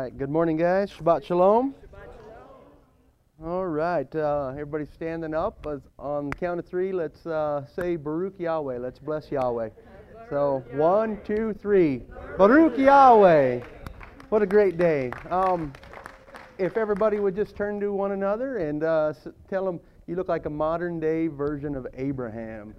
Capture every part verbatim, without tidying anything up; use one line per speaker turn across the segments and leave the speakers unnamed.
right. Good morning, guys. Shabbat Shalom. All right. Uh, everybody standing up. As on the count of three, let's uh, say Baruch Yahweh. Let's bless Yahweh. So, one, two, three. Baruch Yahweh. What a great day. Um, if everybody would just turn to one another and uh, tell them you look like a modern day version of Abraham.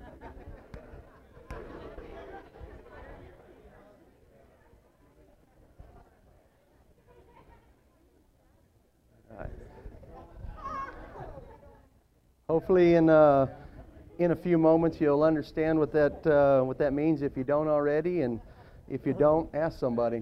Hopefully, in uh, in a few moments, you'll understand what that uh, what that means if you don't already, and if you don't, ask somebody.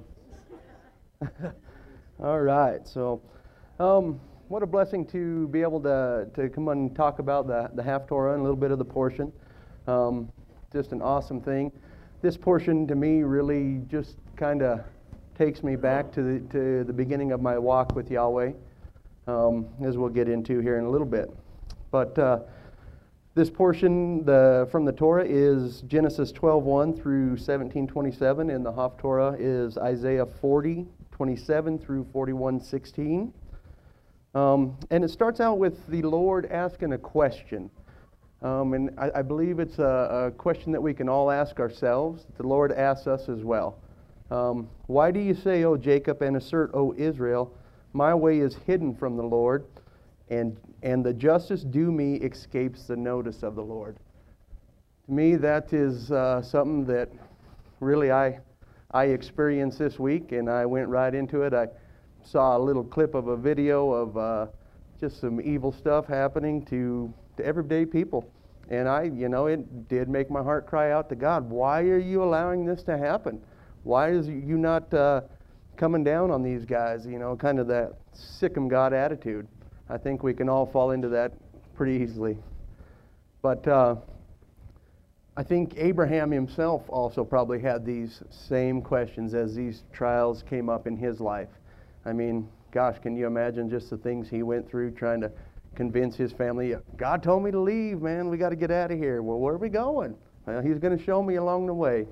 All right. So, um, what a blessing to be able to to come and talk about the the Haftorah and a little bit of the portion. Um, just an awesome thing. This portion to me really just kind of takes me back to the to the beginning of my walk with Yahweh, um, as we'll get into here in a little bit. But uh, this portion the, from the Torah is Genesis twelve one through seventeen twenty-seven, and the Haftorah is Isaiah forty twenty-seven through forty-one sixteen. Um, and it starts out with the Lord asking a question. Um, and I, I believe it's a, a question that we can all ask ourselves. The Lord asks us as well. Um, Why do you say, O Jacob, and assert, O Israel, my way is hidden from the Lord, and and the justice due me escapes the notice of the Lord? To me, that is uh, something that really I I experienced this week, and I went right into it. I saw a little clip of a video of uh, just some evil stuff happening to, to everyday people. And I, you know, it did make my heart cry out to God. Why are you allowing this to happen? Why is you not uh, coming down on these guys? You know, kind of that sick 'em God attitude. I think we can all fall into that pretty easily. But uh, I think Abraham himself also probably had these same questions as these trials came up in his life. I mean, gosh, can you imagine just the things he went through trying to convince his family, God told me to leave, man, we got to get out of here. Well, where are we going? Well, he's going to show me along the way.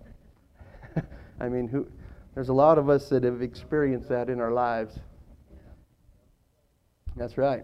I mean, who? There's a lot of us that have experienced that in our lives. That's right.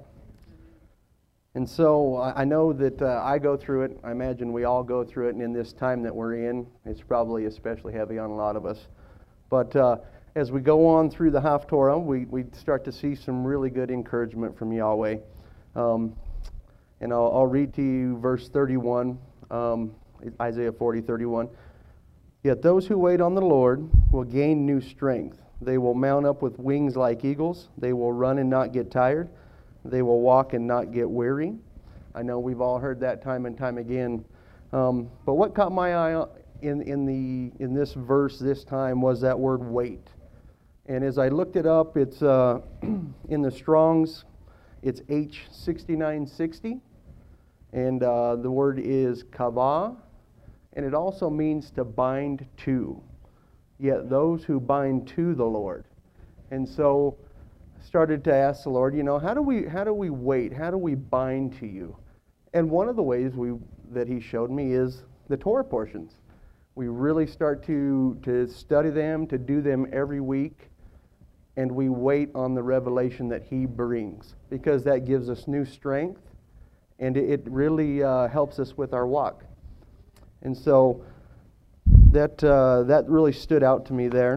And so I know that uh, I go through it. I imagine we all go through it. And in this time that we're in, it's probably especially heavy on a lot of us. But uh, as we go on through the Haftorah, we, we start to see some really good encouragement from Yahweh. Um, and I'll, I'll read to you verse thirty-one, um, Isaiah forty, thirty-one. Yet those who wait on the Lord will gain new strength. They will mount up with wings like eagles. They will run and not get tired. They will walk and not get weary. I know we've all heard that time and time again. Um, but what caught my eye in, in, the, in this verse this time was that word wait. And as I looked it up, it's uh, in the Strong's, it's H sixty-nine sixty. And uh, the word is kavah. And it also means to bind to. Yet those who bind to the Lord. And so started to ask the Lord, you know, how do we how do we wait? How do we bind to you? And one of the ways we that he showed me is the Torah portions. We really start to to study them, to do them every week, and we wait on the revelation that he brings, because that gives us new strength, and it really uh, helps us with our walk. And so that uh, that really stood out to me there.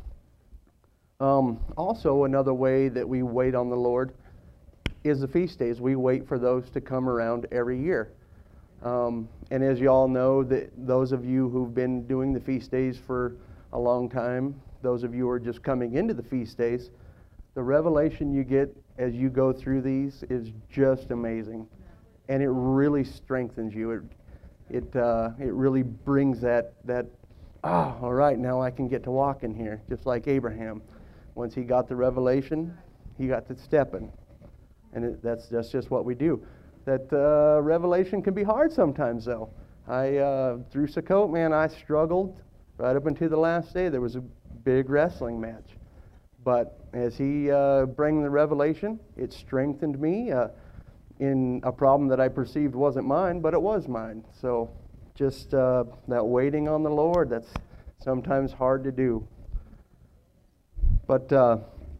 Um, also, another way that we wait on the Lord is the feast days. We wait for those to come around every year. Um, and as you all know, that those of you who've been doing the feast days for a long time, those of you who are just coming into the feast days, the revelation you get as you go through these is just amazing. And it really strengthens you. It it uh, it really brings that, that ah, all right, now I can get to walk in here, just like Abraham. Once he got the revelation, he got to stepping. And it, that's, that's just what we do. That uh, revelation can be hard sometimes, though. I uh, through Sukkot, man, I struggled right up until the last day. There was a big wrestling match. But as he uh, brought the revelation, it strengthened me uh, in a problem that I perceived wasn't mine, but it was mine. So just uh, that waiting on the Lord, that's sometimes hard to do. But uh,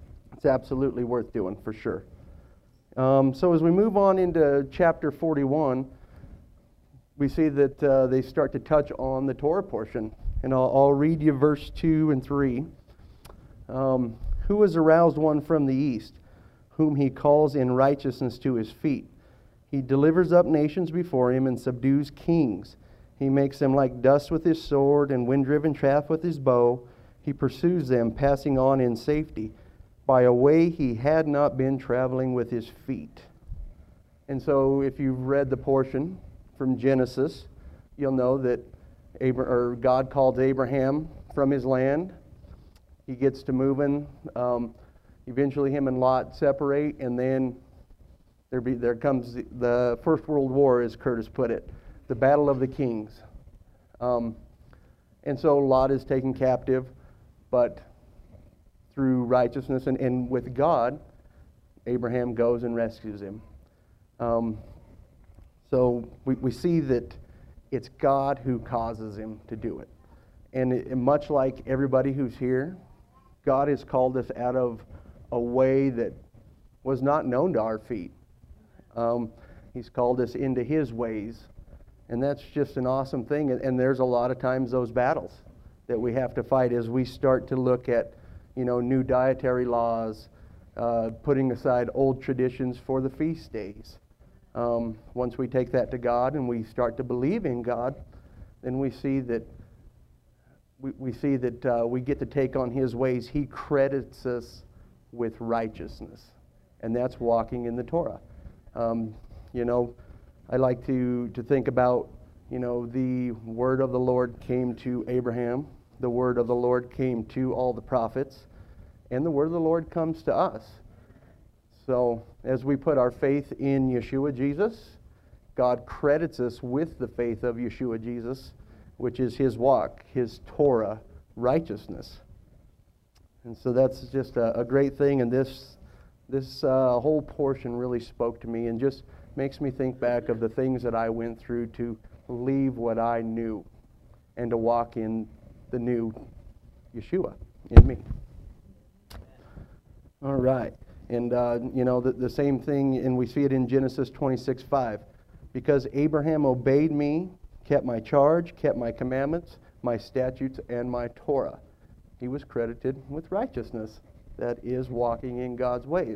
It's absolutely worth doing, for sure. Um, so as we move on into chapter forty-one, we see that uh, they start to touch on the Torah portion. And I'll, I'll read you verse two and three. Um, Who has aroused one from the east, whom he calls in righteousness to his feet? He delivers up nations before him and subdues kings. He makes them like dust with his sword and wind-driven chaff with his bow. He pursues them, passing on in safety, by a way he had not been traveling with his feet. And so if you've read the portion from Genesis, you'll know that Abra- or God called Abraham from his land. He gets to moving. Um, eventually him and Lot separate, and then there, be, there comes the, the First World War, as Curtis put it, the Battle of the Kings. Um, and so Lot is taken captive, but through righteousness and, and with God, Abraham goes and rescues him. Um, so we, we see that it's God who causes him to do it. And, it, and much like everybody who's here, God has called us out of a way that was not known to our feet. Um, he's called us into His ways. And that's just an awesome thing. And, and there's a lot of times those battles that we have to fight as we start to look at, you know, new dietary laws, uh, putting aside old traditions for the feast days. Um, once we take that to God and we start to believe in God, then we see that we, we see that uh, we get to take on His ways. He credits us with righteousness, and that's walking in the Torah. Um, you know, I like to to think about, you know, the word of the Lord came to Abraham, the word of the Lord came to all the prophets, and the word of the Lord comes to us. So as we put our faith in Yeshua Jesus, God credits us with the faith of Yeshua Jesus, which is His walk, His Torah righteousness. And so that's just a, a great thing, and this this uh, whole portion really spoke to me and just makes me think back of the things that I went through to leave what I knew and to walk in the new Yeshua in me. All right. And, uh, you know, the, the same thing, and we see it in Genesis twenty-six five. Because Abraham obeyed me, kept my charge, kept my commandments, my statutes, and my Torah. He was credited with righteousness. That is walking in God's ways.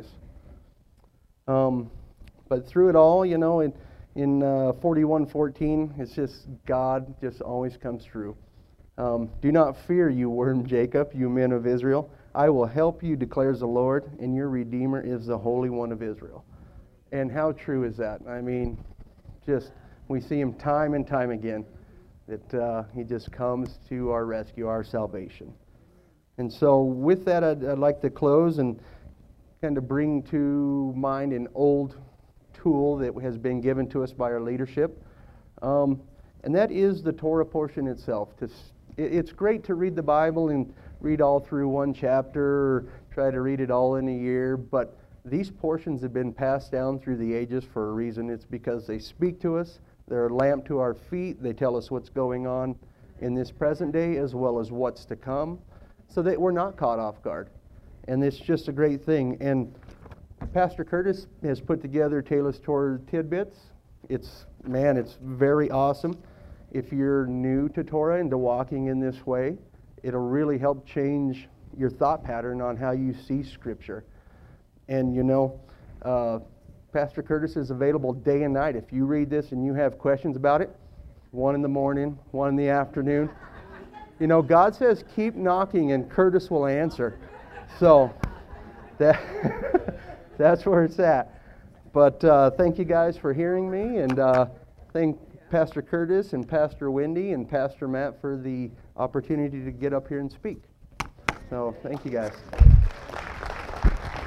Um, but through it all, you know, in, in uh, forty-one fourteen, it's just God just always comes through. Um, Do not fear, you worm Jacob, you men of Israel. I will help you, declares the Lord, and your Redeemer is the Holy One of Israel. And how true is that? I mean, just we see Him time and time again, that uh, He just comes to our rescue, our salvation. And so with that, I'd, I'd like to close and kind of bring to mind an old tool that has been given to us by our leadership. Um, and that is the Torah portion itself. To, it, it's great to read the Bible and read all through one chapter, or try to read it all in a year, but these portions have been passed down through the ages for a reason. It's because they speak to us, they're a lamp to our feet, they tell us what's going on in this present day as well as what's to come, so that we're not caught off guard. And it's just a great thing. And Pastor Curtis has put together Taylor's Torah Tidbits. It's, man, it's very awesome. If you're new to Torah and to walking in this way, it'll really help change your thought pattern on how you see Scripture. And, you know, uh, Pastor Curtis is available day and night. If you read this and you have questions about it, one in the morning, one in the afternoon. You know, God says keep knocking and Curtis will answer. So that that's where it's at. But uh, thank you guys for hearing me, and uh, thank Pastor Curtis and Pastor Wendy and Pastor Matt for the opportunity to get up here and speak. So thank you guys.